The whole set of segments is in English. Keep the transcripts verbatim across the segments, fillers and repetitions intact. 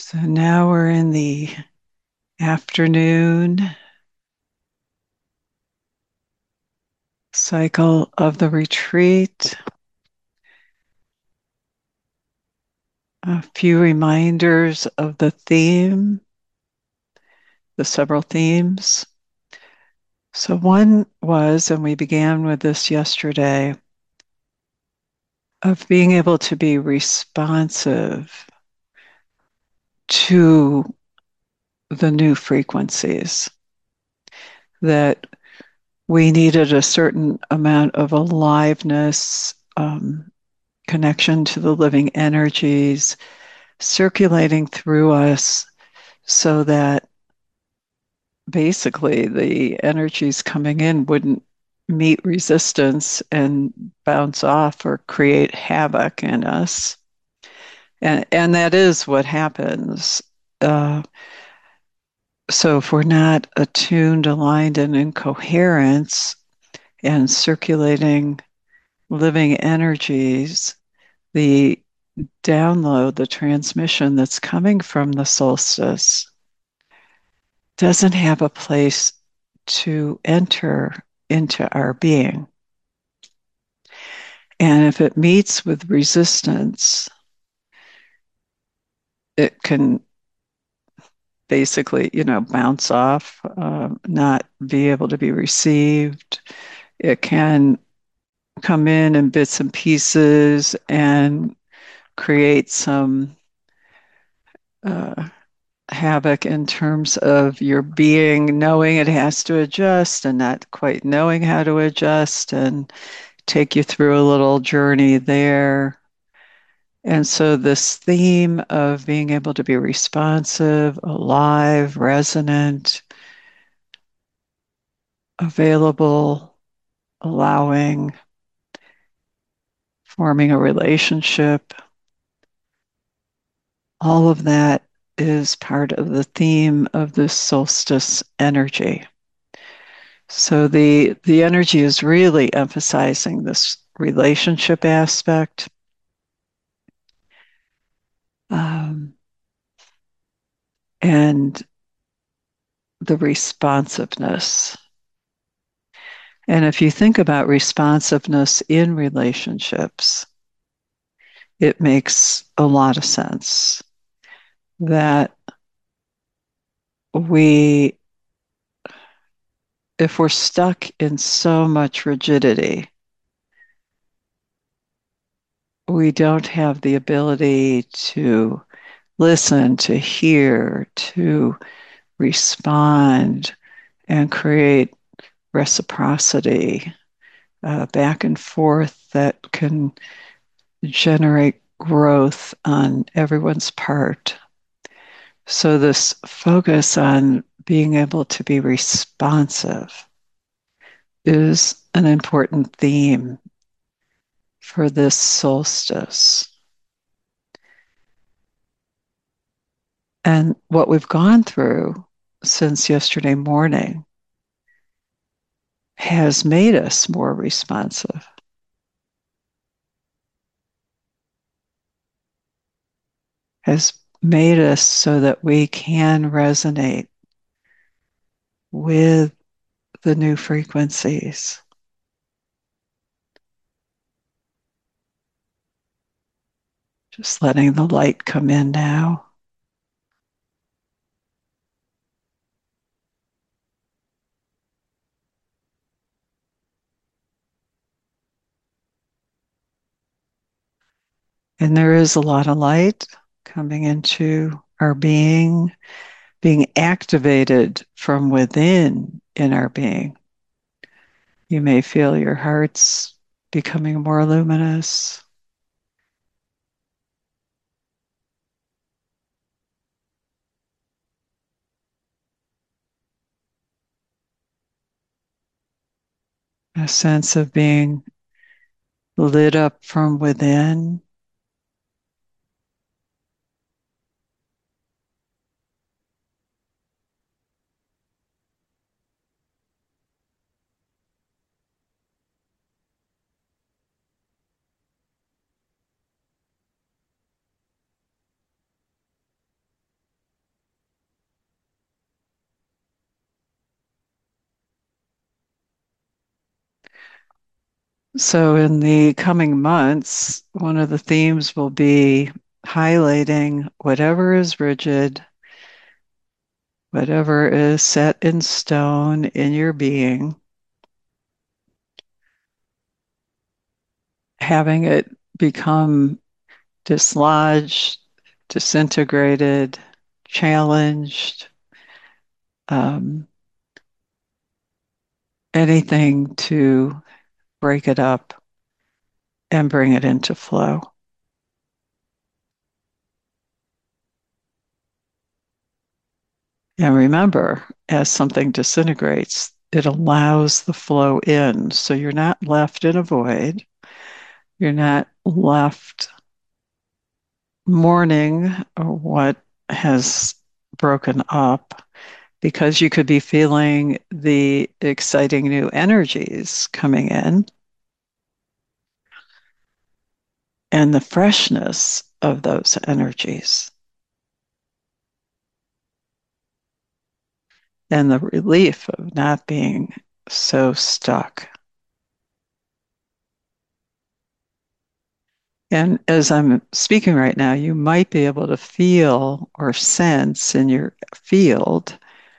So now we're in the afternoon cycle of the retreat. A few reminders of the theme, the several themes. So one was, and we began with this yesterday, of being able to be responsive to the new frequencies, that we needed a certain amount of aliveness, um, connection to the living energies circulating through us so that basically the energies coming in wouldn't meet resistance and bounce off or create havoc in us. And, and that is what happens. Uh, so if we're not attuned, aligned, and in coherence and circulating living energies, the download, the transmission that's coming from the solstice doesn't have a place to enter into our being. And if it meets with resistance, it can basically, you know, bounce off, uh, not be able to be received. It can come in in bits and pieces and create some uh, havoc in terms of your being knowing it has to adjust and not quite knowing how to adjust, and take you through a little journey there. And so, this theme of being able to be responsive, alive, resonant, available, allowing, forming a relationship, all of that is part of the theme of this solstice energy. So the the energy is really emphasizing this relationship aspect, um, and the responsiveness. And if you think about responsiveness in relationships, it makes a lot of sense that we, if we're stuck in so much rigidity, we don't have the ability to listen, to hear, to respond, and create reciprocity, uh, back and forth that can generate growth on everyone's part. So, this focus on being able to be responsive is an important theme for this solstice. And what we've gone through since yesterday morning has made us more responsive, has made us so that we can resonate with the new frequencies. Just letting the light come in now. And there is a lot of light coming into our being, being activated from within in our being. You may feel your hearts becoming more luminous. A sense of being lit up from within. So, in the coming months, one of the themes will be highlighting whatever is rigid, whatever is set in stone in your being, having it become dislodged, disintegrated, challenged, um, anything to break it up and bring it into flow. And remember, as something disintegrates, it allows the flow in. So you're not left in a void. You're not left mourning what has broken up because you could be feeling the exciting new energies coming in and the freshness of those energies and the relief of not being so stuck. And as I'm speaking right now, you might be able to feel or sense in your field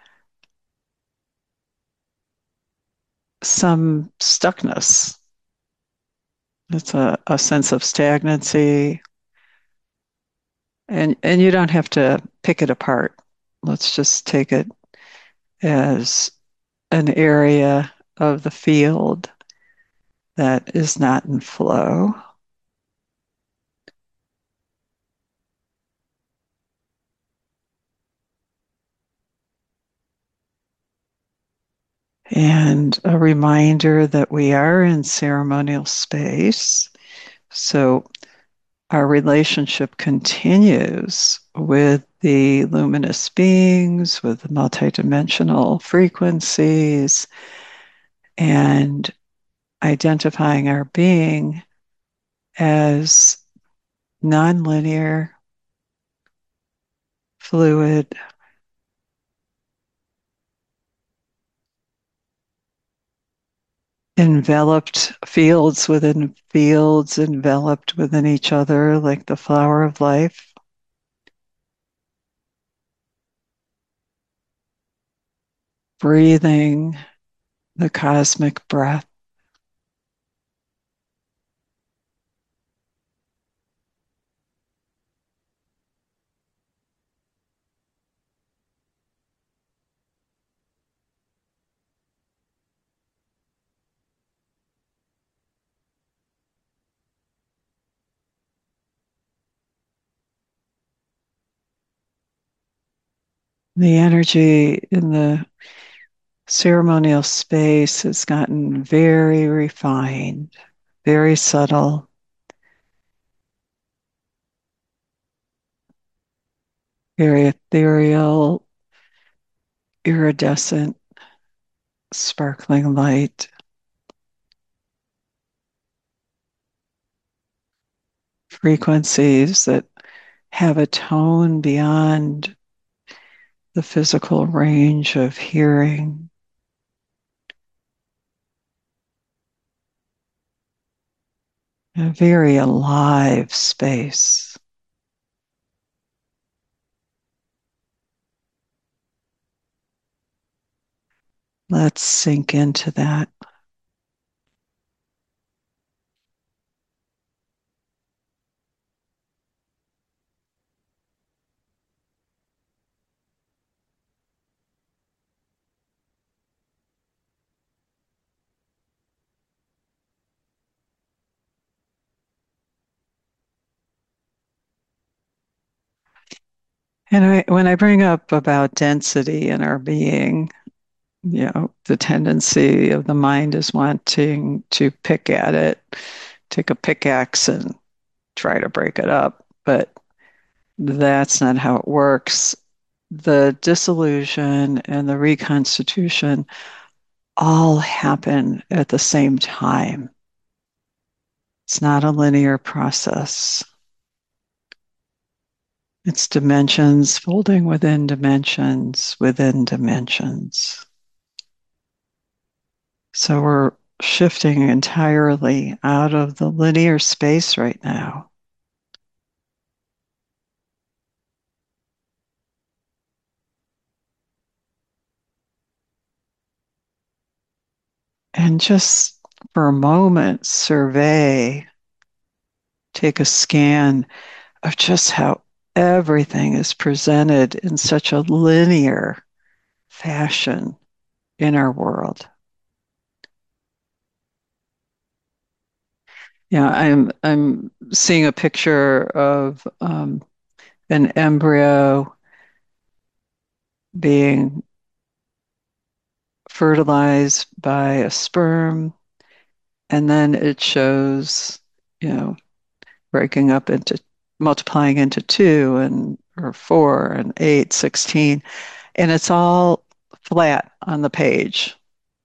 some stuckness. It's a, a sense of stagnancy, and, and you don't have to pick it apart. Let's just take it as an area of the field that is not in flow. And a reminder that we are in ceremonial space. So our relationship continues with the luminous beings, with the multidimensional frequencies, and identifying our being as nonlinear, fluid, enveloped fields within fields, enveloped within each other like the flower of life. Breathing the cosmic breath. The energy in the ceremonial space has gotten very refined, very subtle, very ethereal, iridescent, sparkling light, frequencies that have a tone beyond the physical range of hearing. A very alive space. Let's sink into that. And I, when I bring up about density in our being, you know, the tendency of the mind is wanting to pick at it, take a pickaxe and try to break it up. But that's not how it works. The dissolution and the reconstitution all happen at the same time. It's not a linear process. It's dimensions folding within dimensions within dimensions. So we're shifting entirely out of the linear space right now. And just for a moment, survey, take a scan of just how everything is presented in such a linear fashion in our world. Yeah, I'm I'm seeing a picture of um, an embryo being fertilized by a sperm, and then it shows, you know, breaking up into multiplying into two and or four and eight, sixteen, and it's all flat on the page.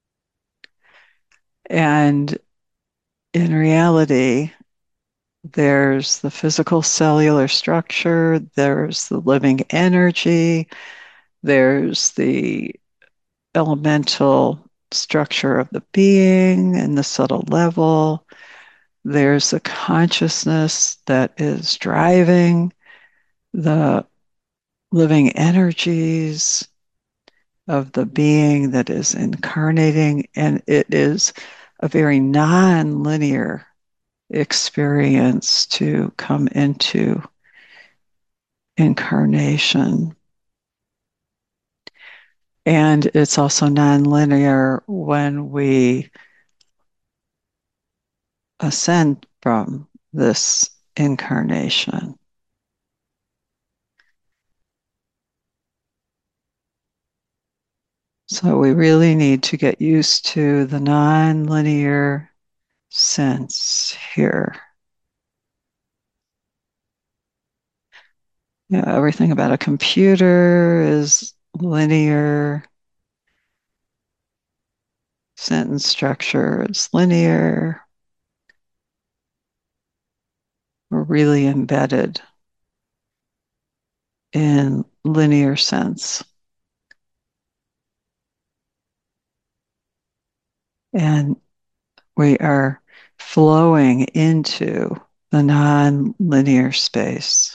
And in reality, there's the physical cellular structure, there's the living energy, there's the elemental structure of the being and the subtle level. There's the consciousness that is driving the living energies of the being that is incarnating. And it is a very non-linear experience to come into incarnation. And it's also nonlinear when we ascend from this incarnation. So we really need to get used to the nonlinear sense here. You know, everything about a computer is linear. Sentence structure is linear. We're really embedded in linear sense. And we are flowing into the non-linear space.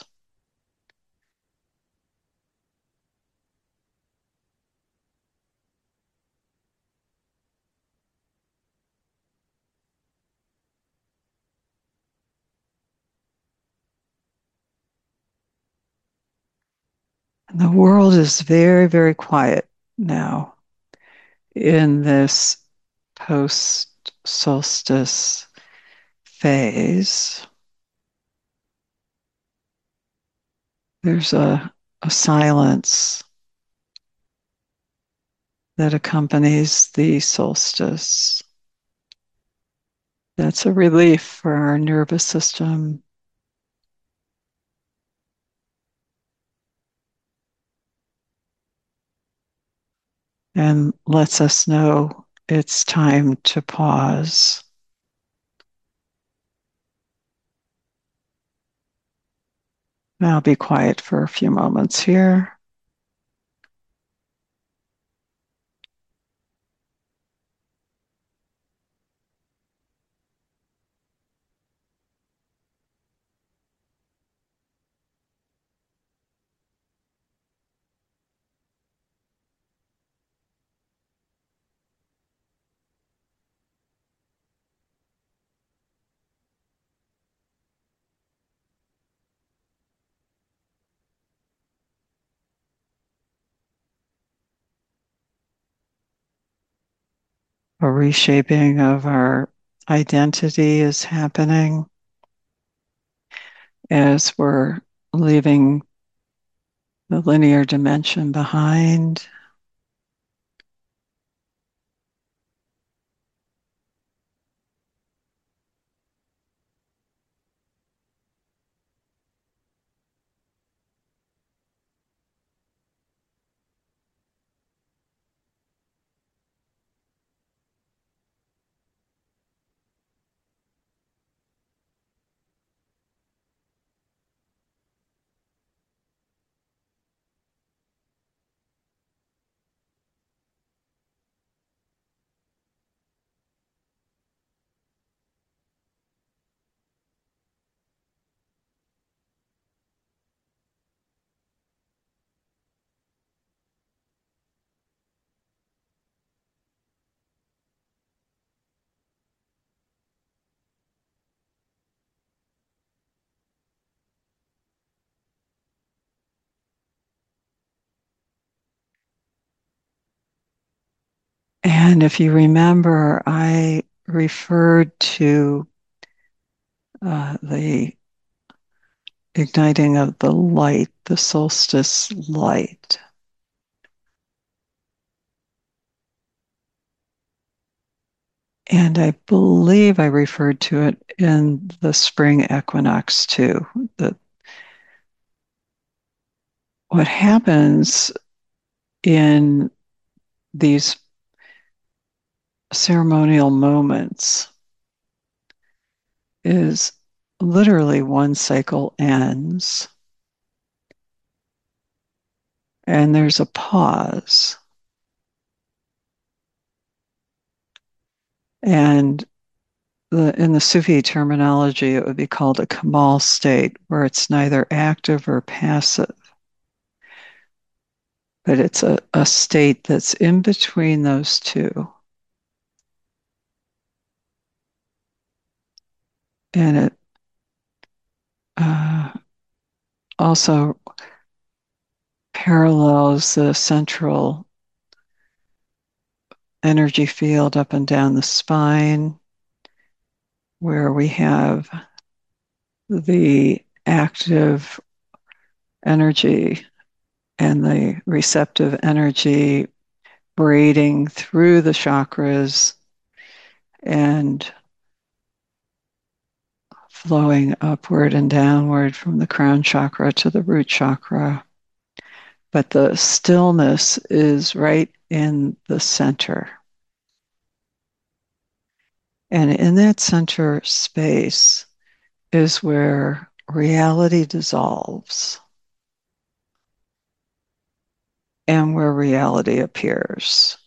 And the world is very, very quiet now in this post solstice phase. There's a, a silence that accompanies the solstice. That's a relief for our nervous system. And lets us know it's time to pause. I'll be quiet for a few moments here. A reshaping of our identity is happening as we're leaving the linear dimension behind. And if you remember, I referred to uh, the igniting of the light, the solstice light. And I believe I referred to it in the spring equinox too. That what happens in these ceremonial moments is literally one cycle ends and there's a pause. And the, in the Sufi terminology, it would be called a Kamal state, where it's neither active or passive, but it's a, a state that's in between those two. And it uh, also parallels the central energy field up and down the spine, where we have the active energy and the receptive energy braiding through the chakras and flowing upward and downward from the crown chakra to the root chakra. But the stillness is right in the center. And in that center space is where reality dissolves and where reality appears.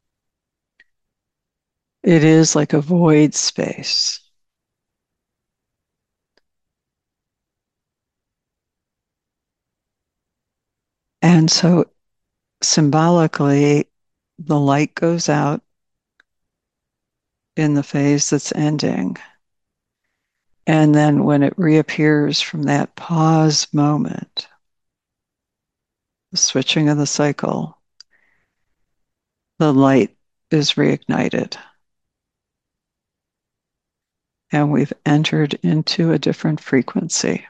It is like a void space. And so symbolically, the light goes out in the phase that's ending. And then when it reappears from that pause moment, the switching of the cycle, the light is reignited. And we've entered into a different frequency.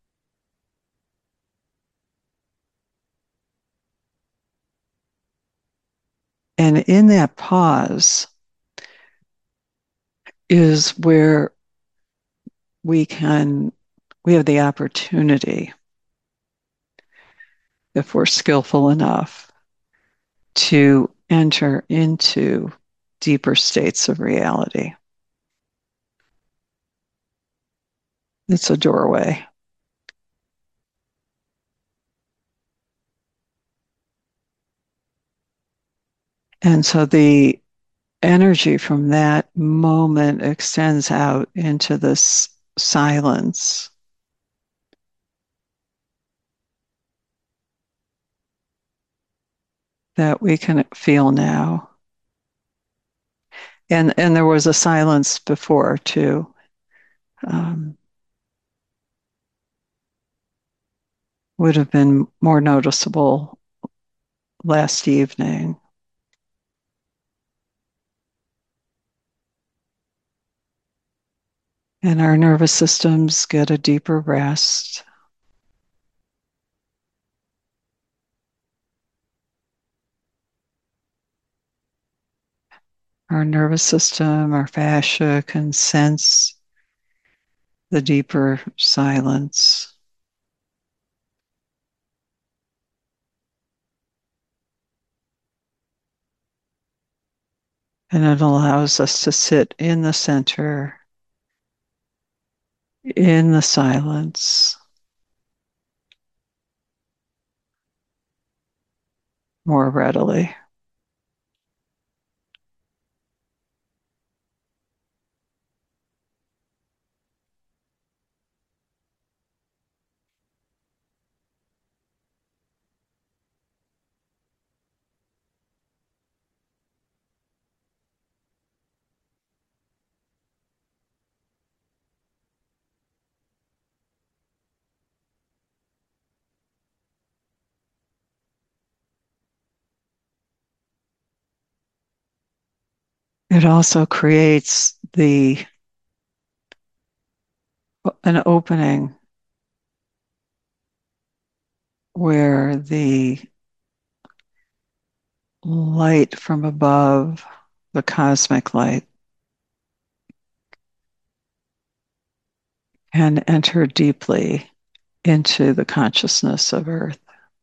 And in that pause is where we can, we have the opportunity, if we're skillful enough, to enter into deeper states of reality. It's a doorway. And so the energy from that moment extends out into this silence that we can feel now. And and there was a silence before too. Um, would have been more noticeable last evening. And our nervous systems get a deeper rest. Our nervous system, our fascia can sense the deeper silence. And it allows us to sit in the center, in the silence, more readily. it also creates the an opening where the light from above, the cosmic light, can enter deeply into the consciousness of Earth.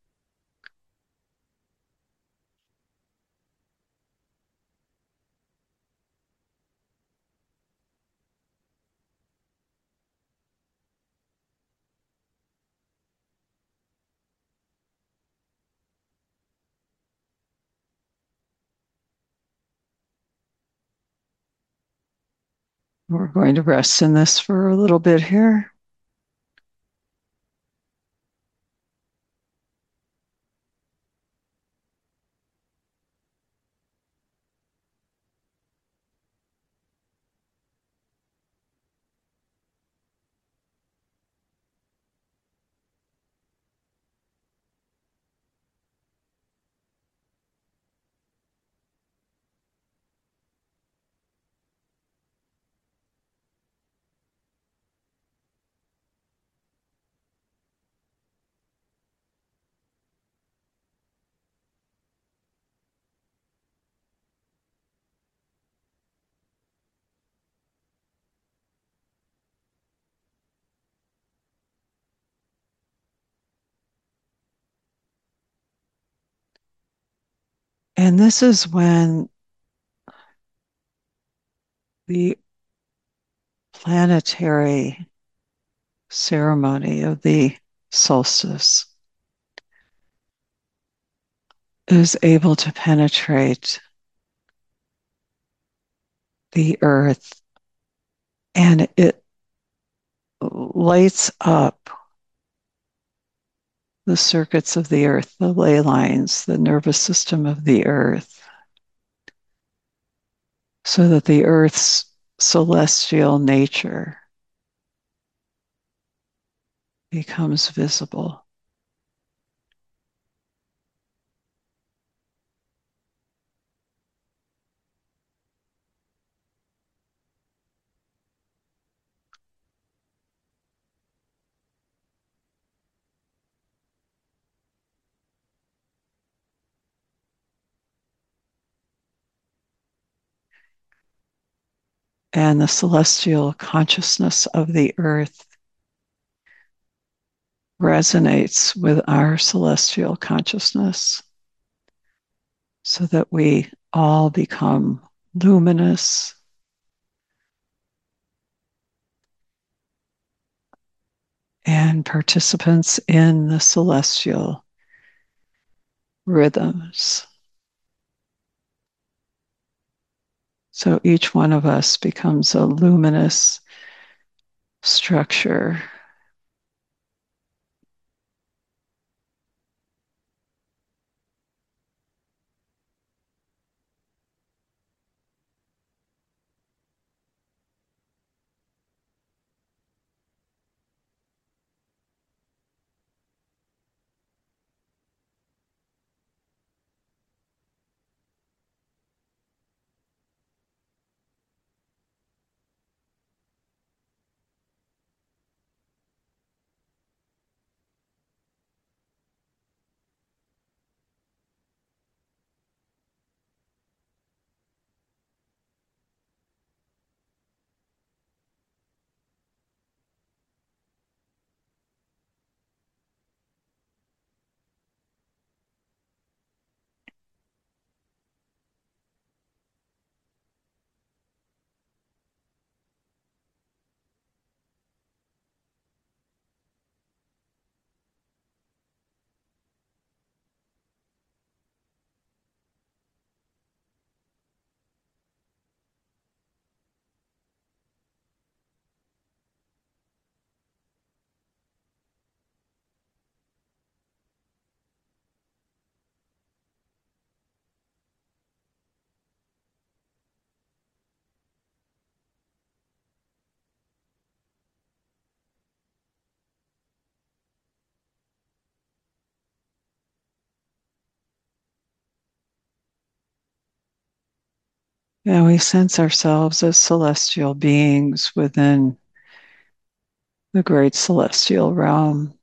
We're going to rest in this for a little bit here. And this is when the planetary ceremony of the solstice is able to penetrate the earth, and it lights up the circuits of the earth, the ley lines, the nervous system of the earth, so that the earth's celestial nature becomes visible. And the celestial consciousness of the earth resonates with our celestial consciousness so that we all become luminous and participants in the celestial rhythms. So each one of us becomes a luminous structure. And we sense ourselves as celestial beings within the great celestial realm.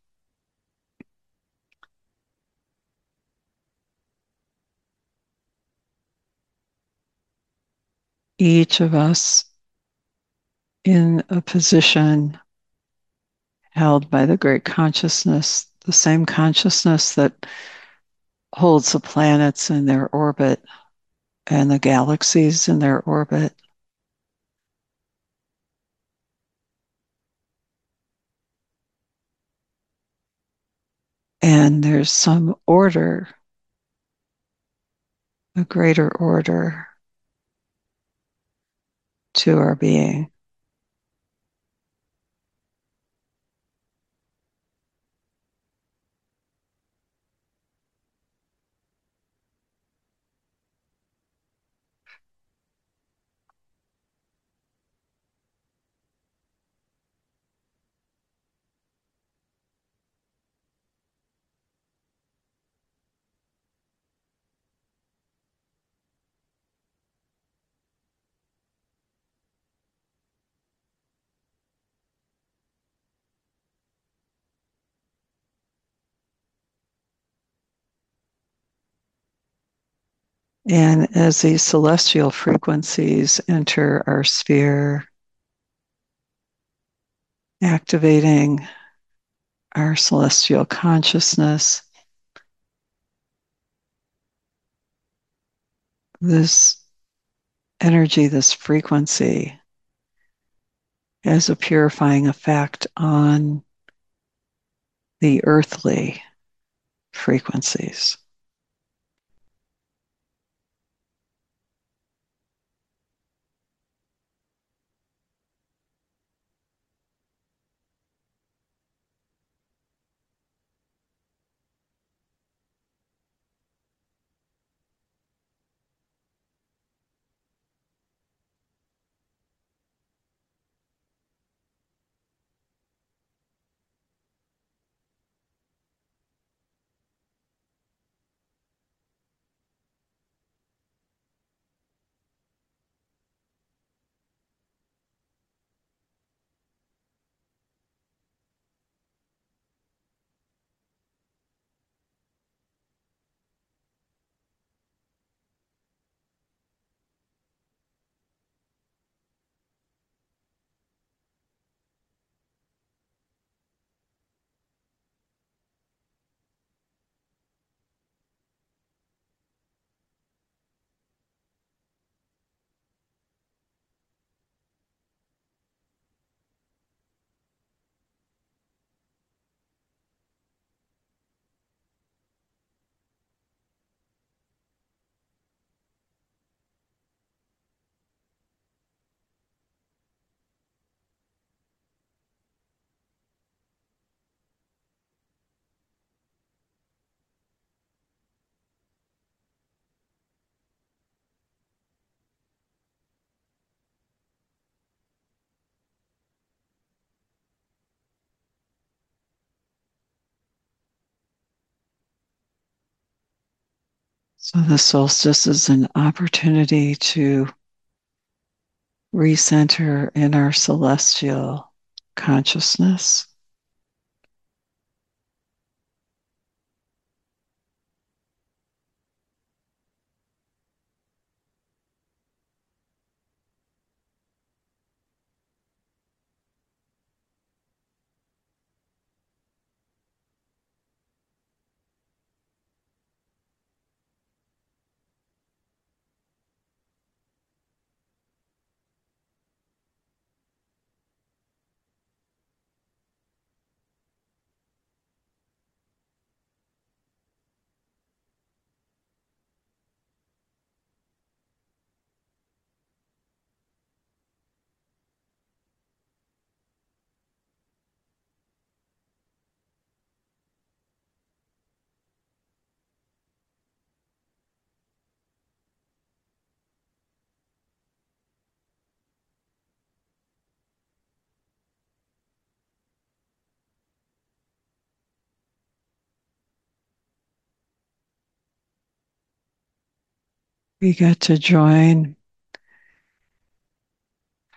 Each of us in a position held by the great consciousness, the same consciousness that holds the planets in their orbit and the galaxies in their orbit. And there's some order, a greater order to our being. And as these celestial frequencies enter our sphere, activating our celestial consciousness, this energy, this frequency, has a purifying effect on the earthly frequencies. So the solstice is an opportunity to recenter in our celestial consciousness. We get to join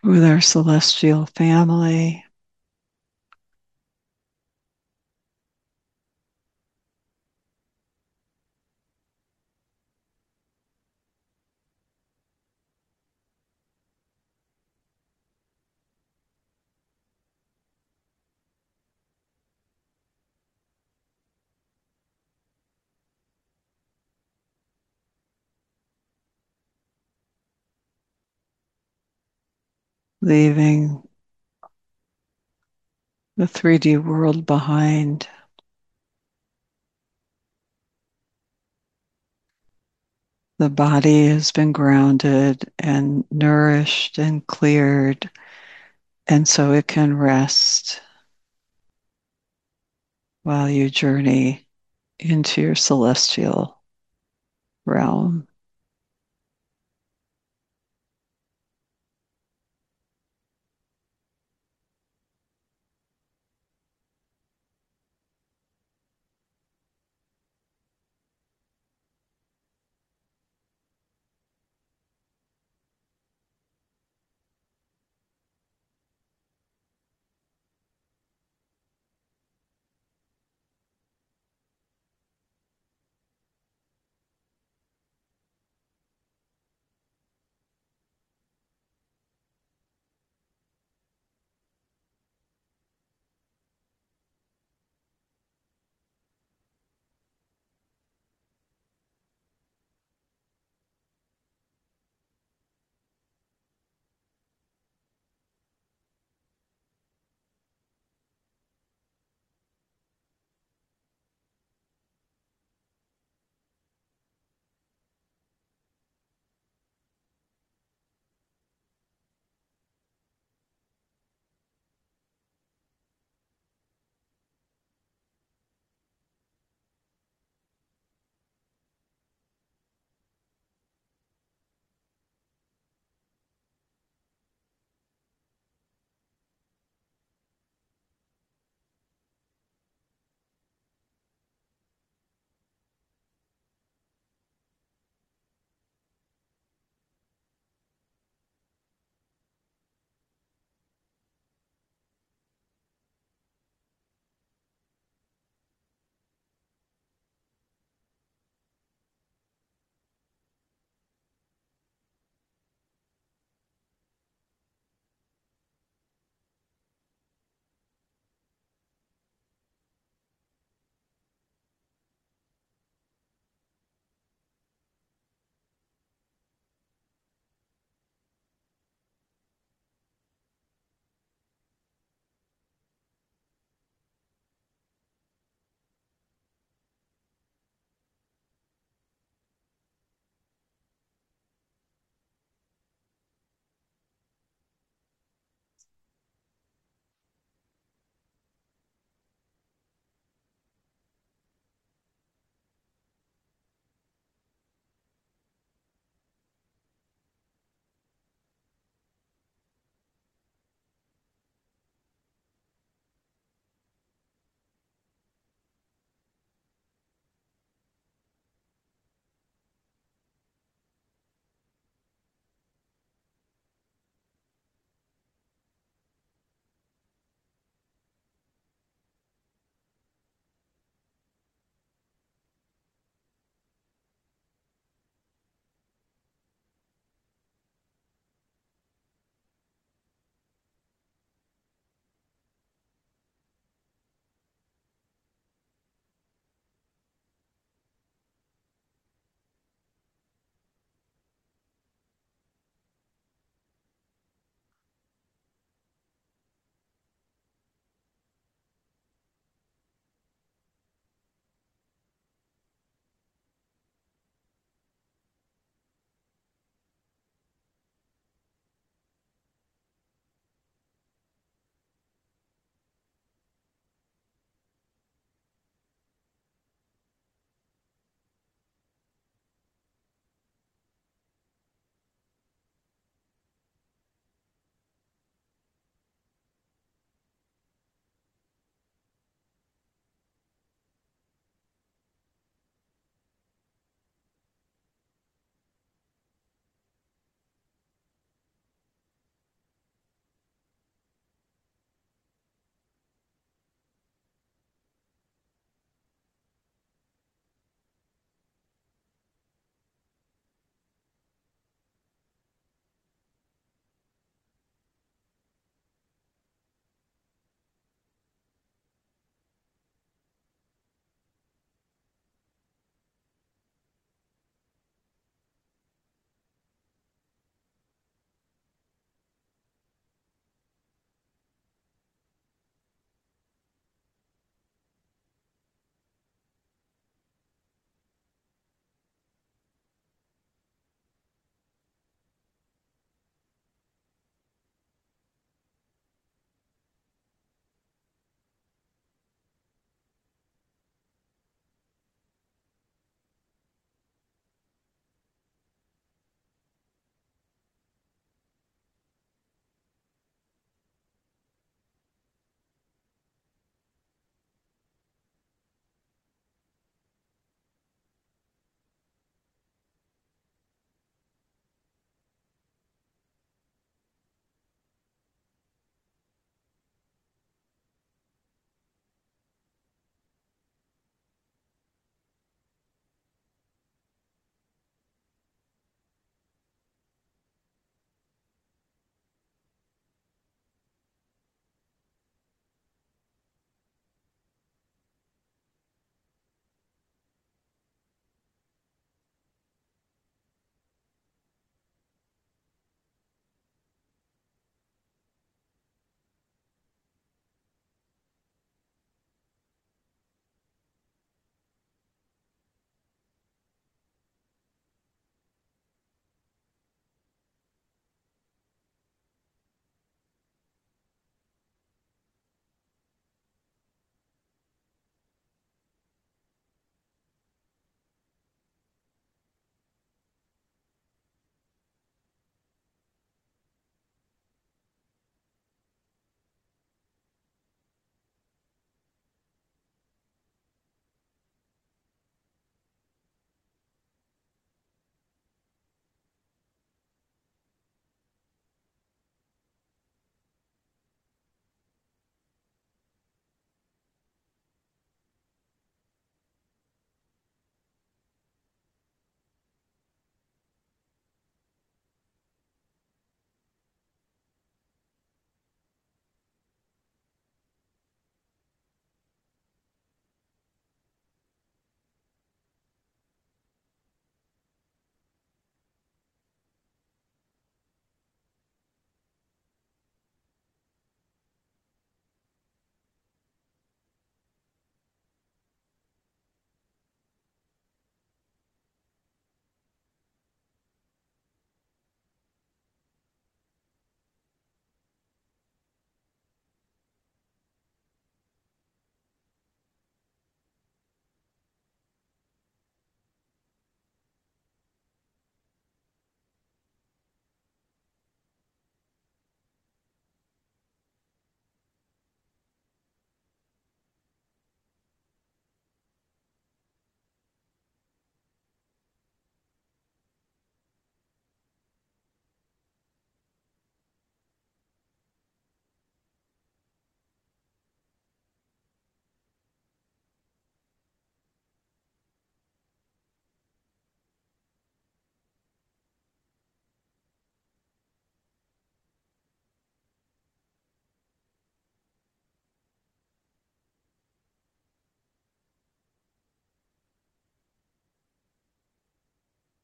with our celestial family. Leaving the three D world behind. The body has been grounded and nourished and cleared, and so it can rest while you journey into your celestial realm.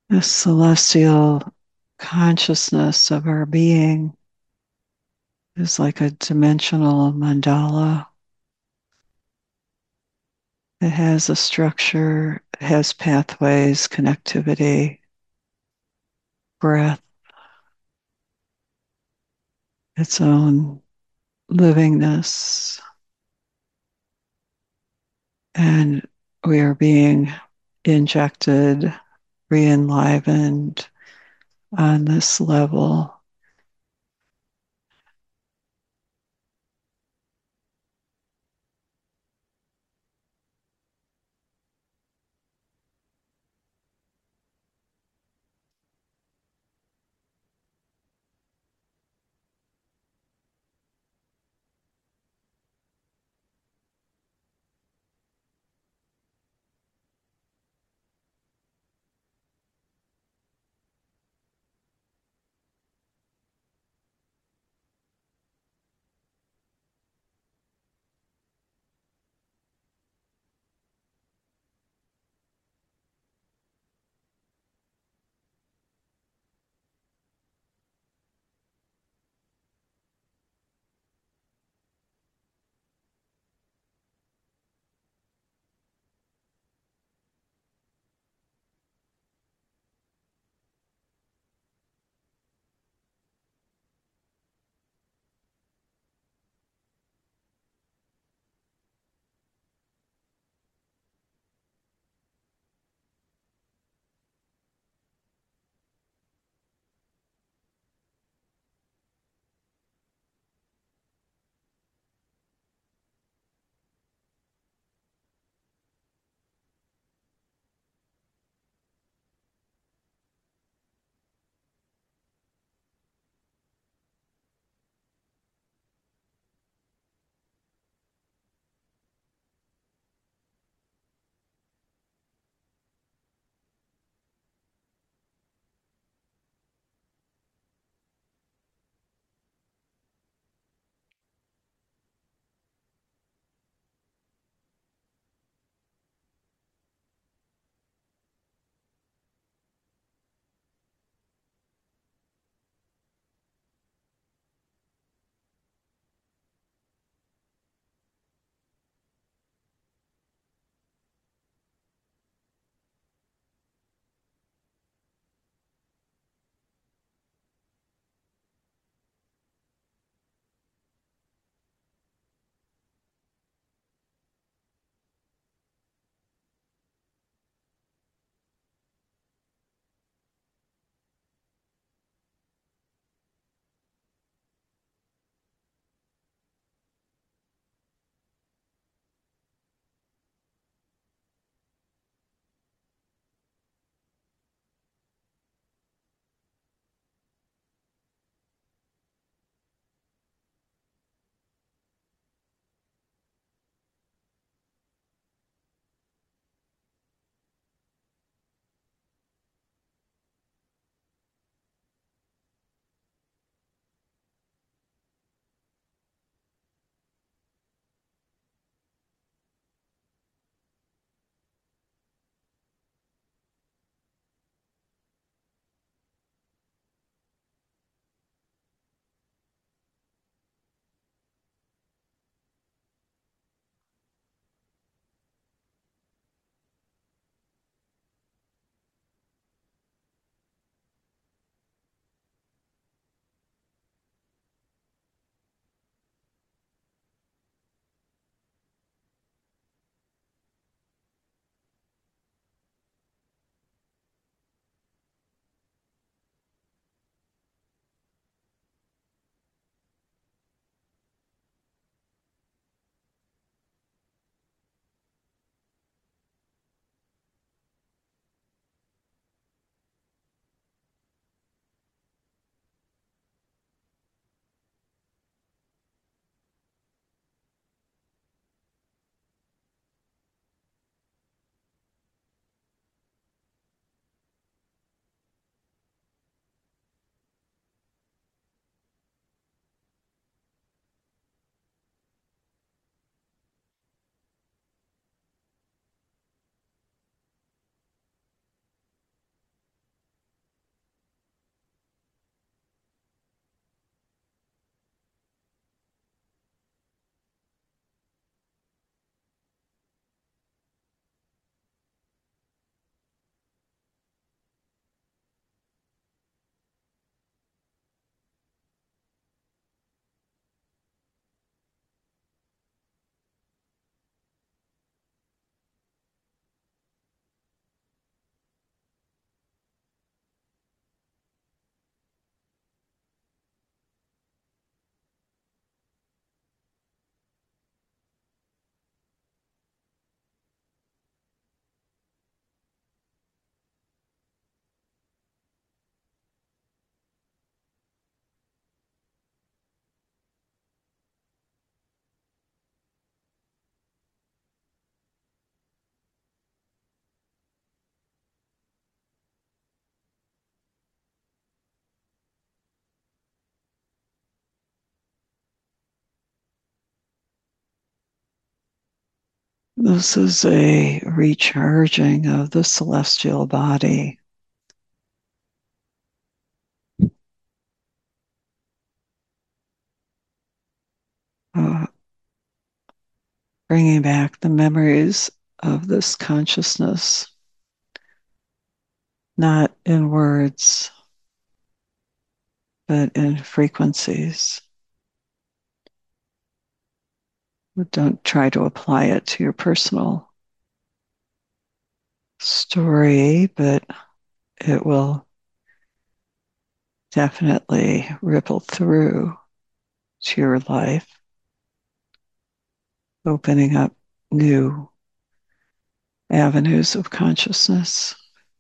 this celestial consciousness of our being is like a dimensional mandala. It has a structure, it has pathways, connectivity, breath, its own livingness. And we are being injected, re enlivened on this level. This is a recharging of the celestial body. Uh, Bringing back the memories of this consciousness, not in words, but in frequencies. Don't try to apply it to your personal story, but it will definitely ripple through to your life, opening up new avenues of consciousness.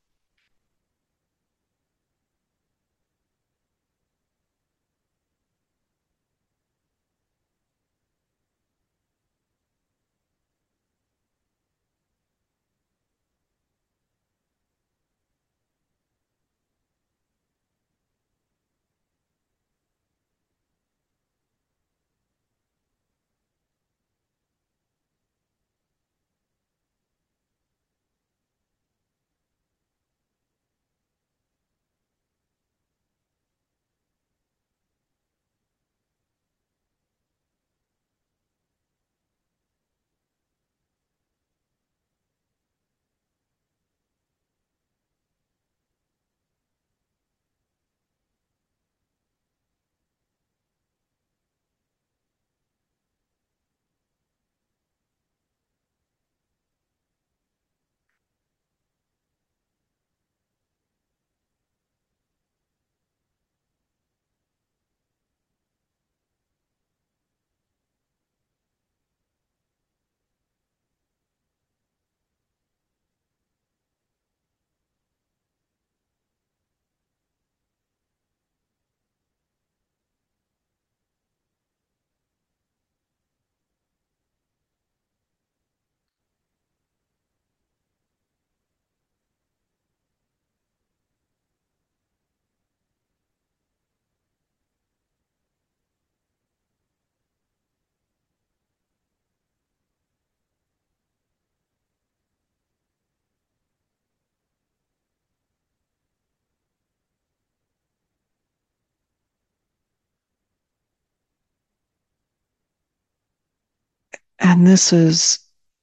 And this is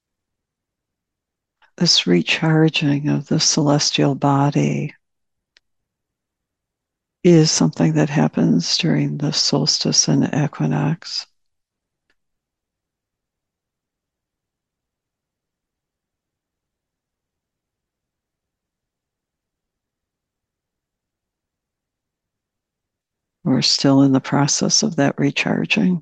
this recharging of the celestial body is something that happens during the solstice and equinox. We're still in the process of that recharging.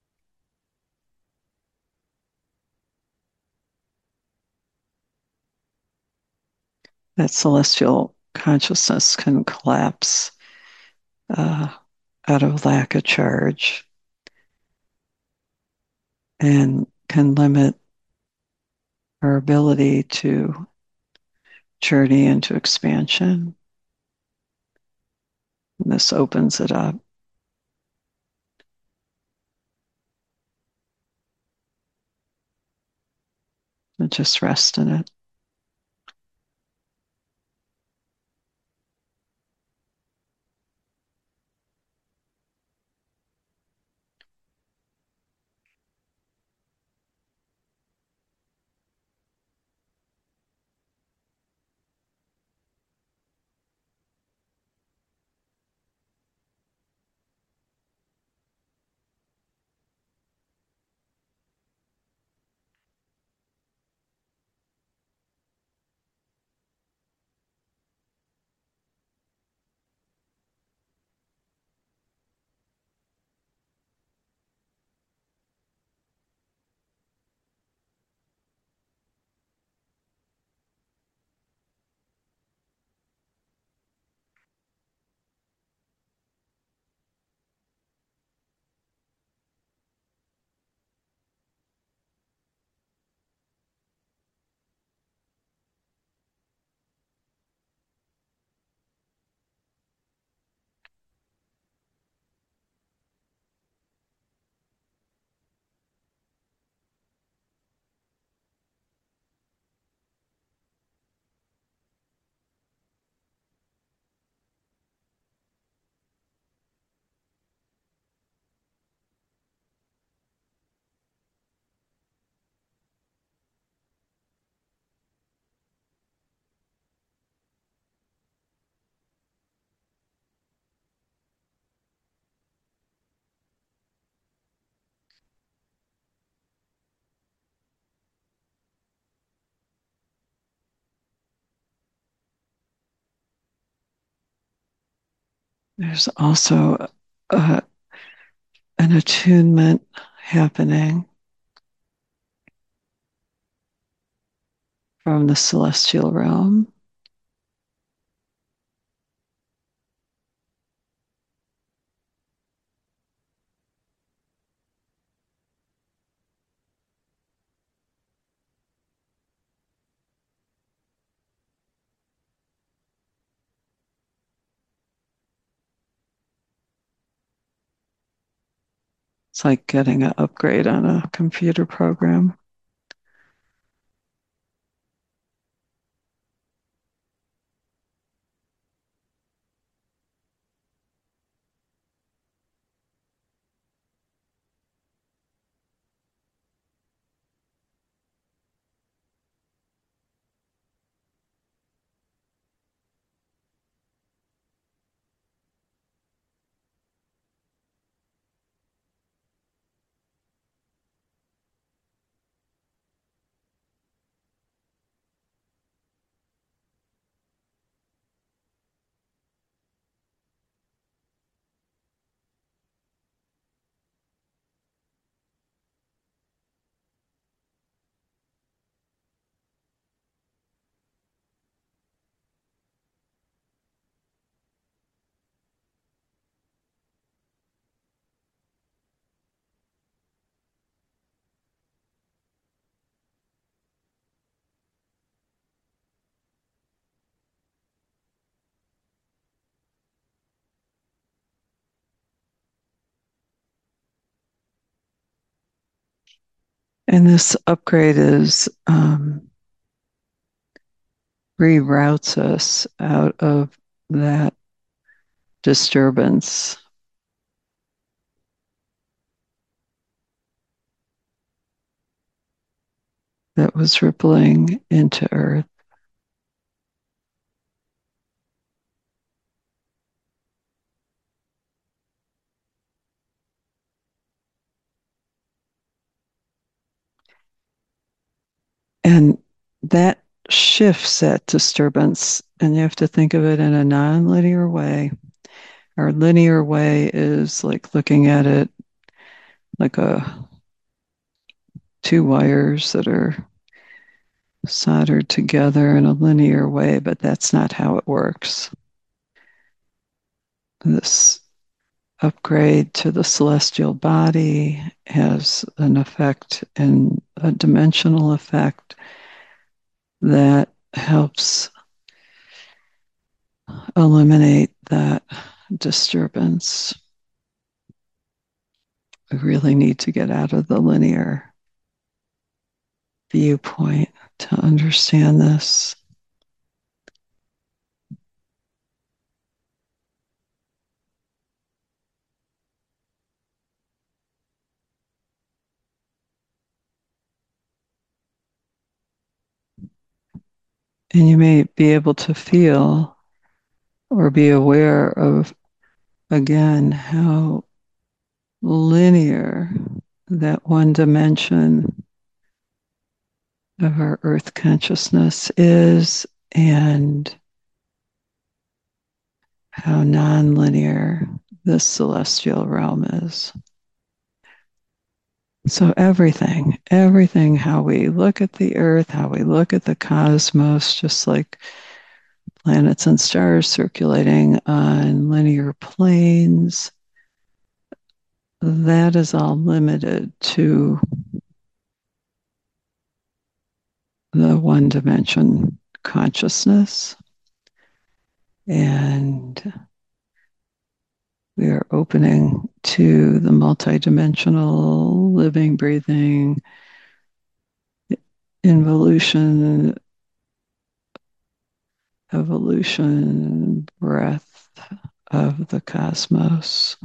That celestial consciousness can collapse uh, out of lack of charge and can limit our ability to journey into expansion. And this opens it up and just rest in it. There's also uh, an attunement happening from the celestial realm. It's like getting an upgrade on a computer program. And this upgrade is um, reroutes us out of that disturbance that was rippling into Earth. And that shifts that disturbance, and you have to think of it in a non-linear way. Our linear way is like looking at it like a two wires that are soldered together in a linear way, but that's not how it works. This upgrade to the celestial body has an effect and a dimensional effect that helps eliminate that disturbance. We really need to get out of the linear viewpoint to understand this. And you may be able to feel or be aware of, again, how linear that one dimension of our earth consciousness is, and how non-linear this celestial realm is. So everything, everything, how we look at the earth, how we look at the cosmos, just like planets and stars circulating on linear planes, that is all limited to the one dimension consciousness. And we are opening to the multidimensional living, breathing, involution, evolution, breath of the cosmos.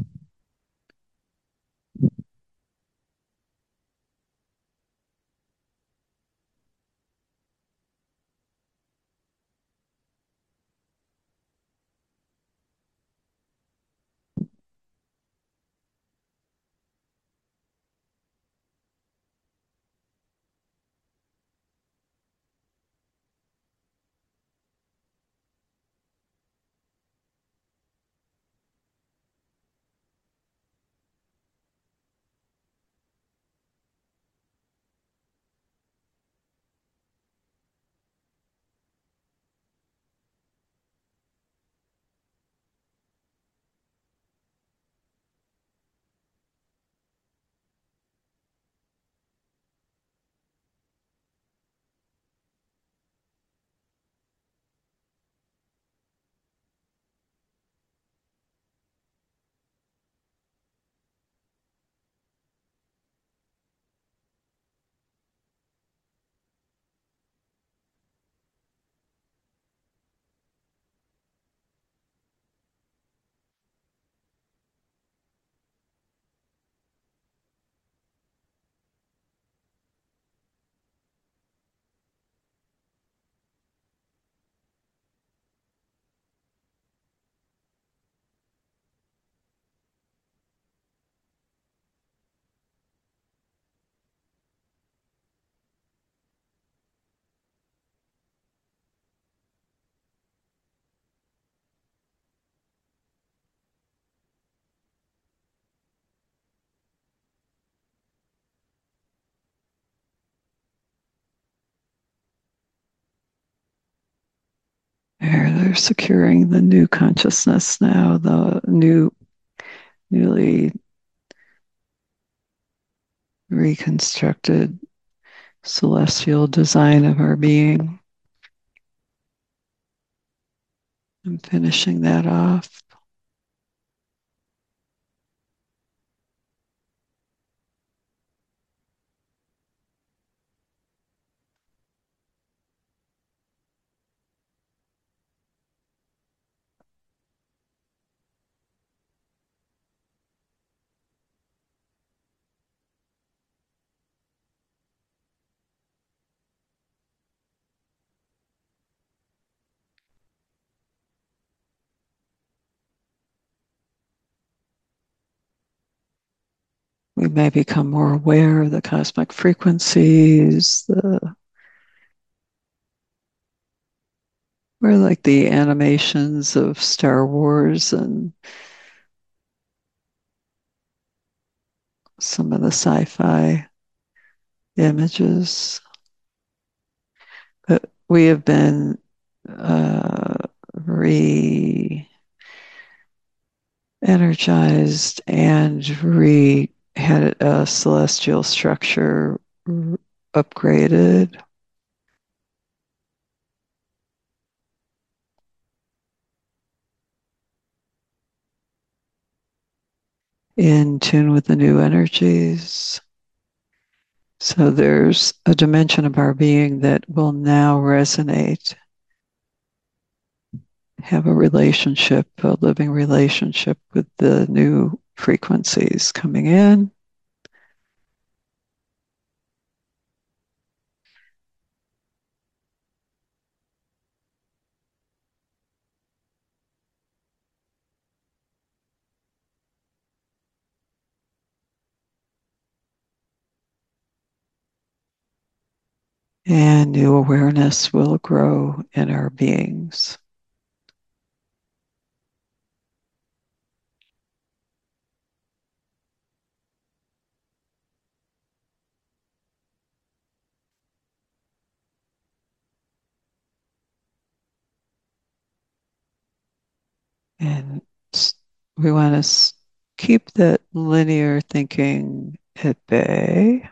There, they're securing the new consciousness now, the new, newly reconstructed celestial design of our being. I'm finishing that off. We may become more aware of the cosmic frequencies, the or like the animations of Star Wars and some of the sci-fi images. But we have been uh, re energized and re had a celestial structure r- upgraded in tune with the new energies. So there's a dimension of our being that will now resonate, have a relationship, a living relationship with the new frequencies coming in. And new awareness will grow in our beings. And we want to keep that linear thinking at bay.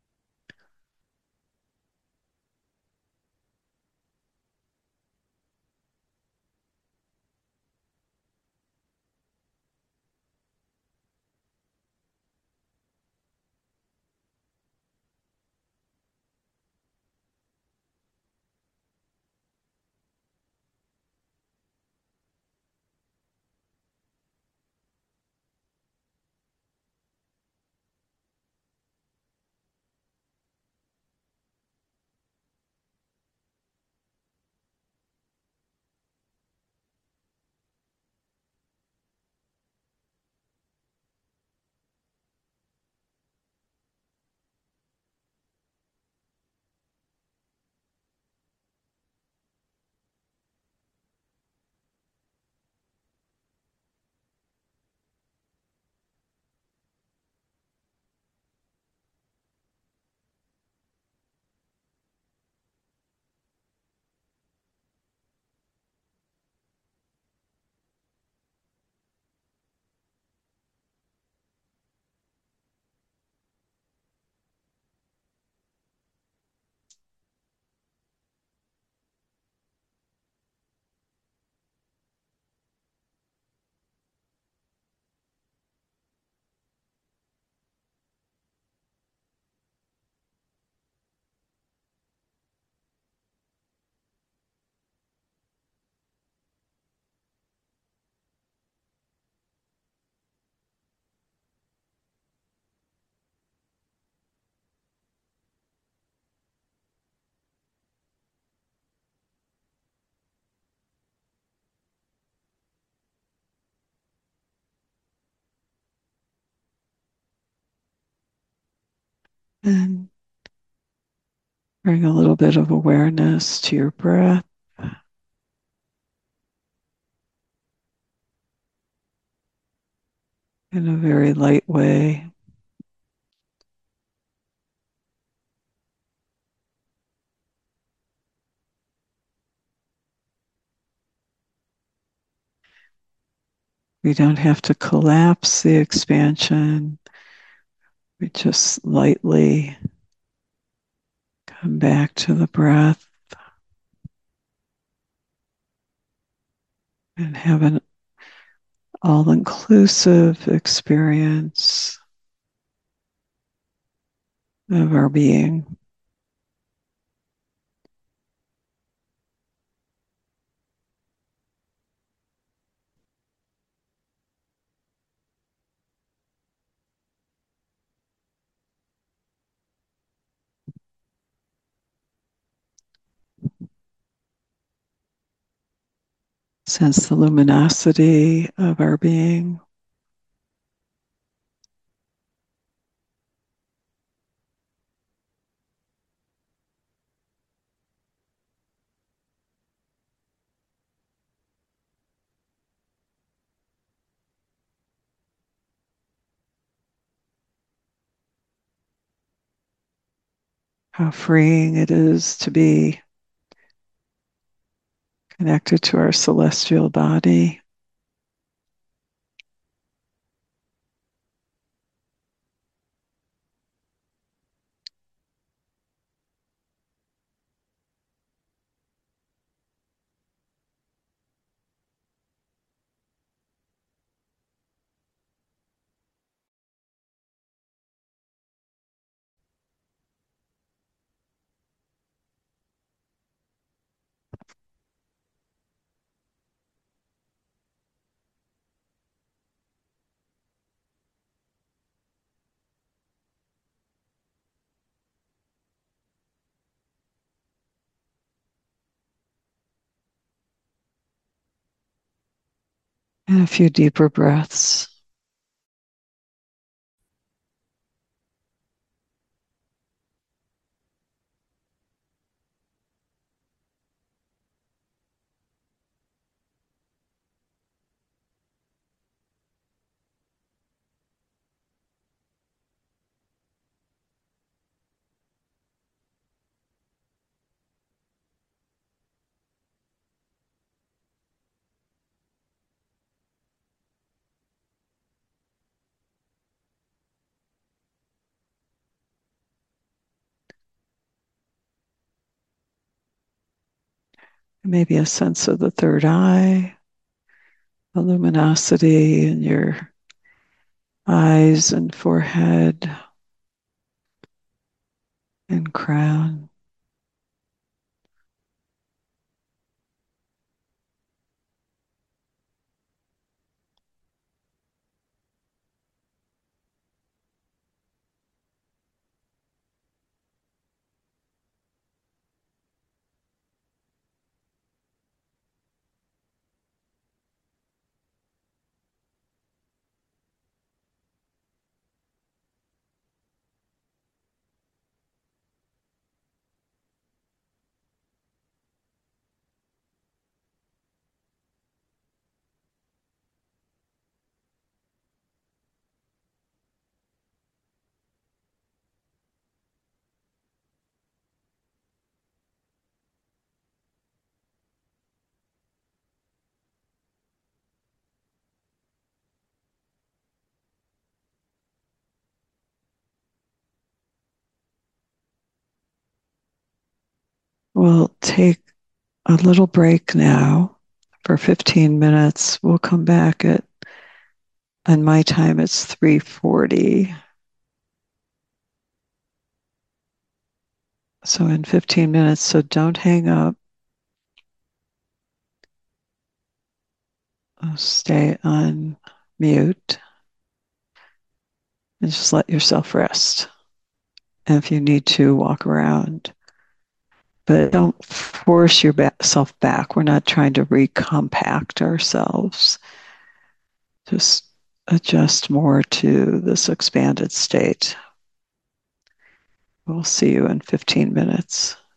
And bring a little bit of awareness to your breath in a very light way. We don't have to collapse the expansion. We just lightly come back to the breath and have an all-inclusive experience of our being. Sense the luminosity of our being. How freeing it is to be connected to our celestial body. And a few deeper breaths. Maybe a sense of the third eye, the luminosity in your eyes and forehead and crown. We'll take a little break now for fifteen minutes. We'll come back at, on my time, it's three forty. So in fifteen minutes, so don't hang up. Stay on mute and just let yourself rest. And if you need to, walk around. But don't force yourself back. We're not trying to recompact ourselves. Just adjust more to this expanded state. We'll see you in fifteen minutes.